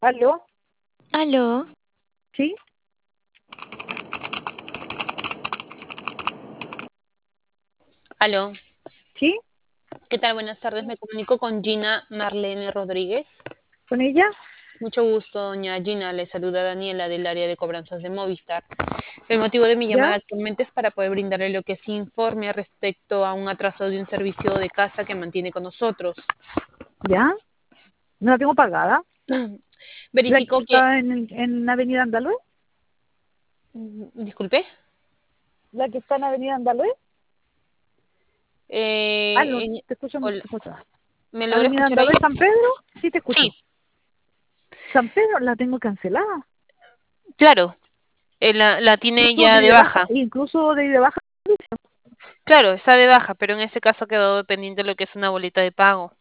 ¿Aló? Aló, ¿Sí? aló, ¿Sí? ¿qué tal? Buenas tardes, me comunico con Gina Marlene Rodríguez. ¿Con ella? Mucho gusto, doña Gina, le saluda Daniela del área de cobranzas de Movistar. El motivo de mi ¿Ya? llamada actualmente es para poder brindarle lo que sí informe respecto a un atraso de un servicio de casa que mantiene con nosotros. ¿Ya? ¿No la tengo pagada? ¿La que Verificó que, está en Avenida Andaluz? disculpe, ¿La que está en Avenida Andaluz? No, eh, te escucho, hola, te escucho. ¿me logra ¿Avenida escuchar ahí? Andaluz, San Pedro? Sí, te Sí, escucho. San Pedro la tengo cancelada. claro, la tiene Incluso ya de de de baja, baja. incluso de baja. Claro, está de baja, pero en este caso ha quedado pendiente lo que es una boleta de pago.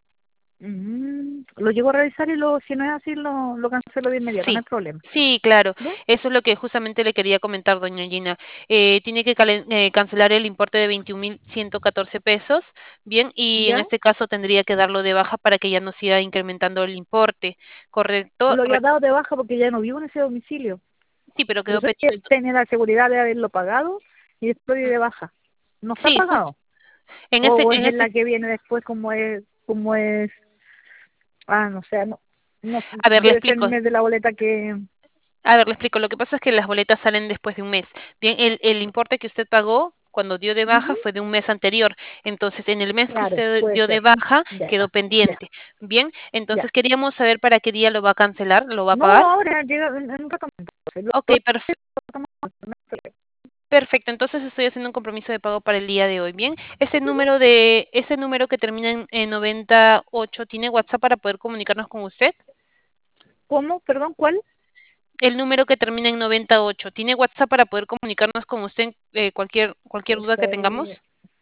Lo llego a revisar y si no es así, lo cancelo de inmediato, no hay Sí, problema. sí, claro. ¿Ya? Eso es lo que justamente le quería comentar, doña Gina. Tiene que cancelar el importe de 21.114 pesos, bien, y en ¿Ya? este caso tendría que darlo de baja para que ya no siga incrementando el importe, ¿correcto? Lo había dado de baja porque ya no vivo en ese domicilio. Sí, pero Por quedó eso es que pendiente. tenía la seguridad de haberlo pagado y estoy Mm, de baja. ¿No está sí, pagado? en O es en en este, la que viene después como es, no sé, no, a ver, le debe ser el explico. mes de la boleta que, A ver, le explico. Lo que pasa es que las boletas salen después de un mes. Bien, el importe que usted pagó cuando dio de baja ujú, fue de un mes anterior. Entonces, en el mes que claro, usted puede dio de ser, baja, ya, quedó ya, pendiente. Bien, ya. entonces queríamos saber para qué día lo va a cancelar, lo va a No, pagar. ahora llega en un rato más, entonces, Ok, tratamos, no hay problema. perfecto. Entonces estoy haciendo un compromiso de pago para el día de hoy. Bien, Ujú. ese número que termina en 98, ¿tiene WhatsApp para poder comunicarnos con usted? ¿Cómo? Perdón, ¿cuál? El número que termina en 98, ¿tiene WhatsApp para poder comunicarnos con usted cualquier duda que Seis, tengamos?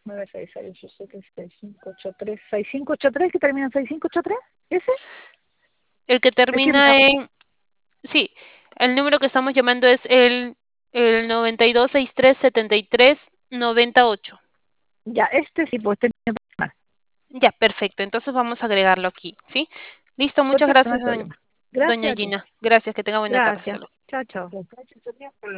966 que termina en 6583, ¿ese? El que Es que, termina en... Sí, el número que estamos llamando es el 92637398. ya, este sí, pues este personal. Ya, perfecto. Entonces vamos a agregarlo aquí, ¿sí? Listo, muchas Perfecto, no hay gracias, problema. doña Gracias a ti. Gina. Gracias, que tenga buena tarde. Gracias. Hasta luego. Chao, chao.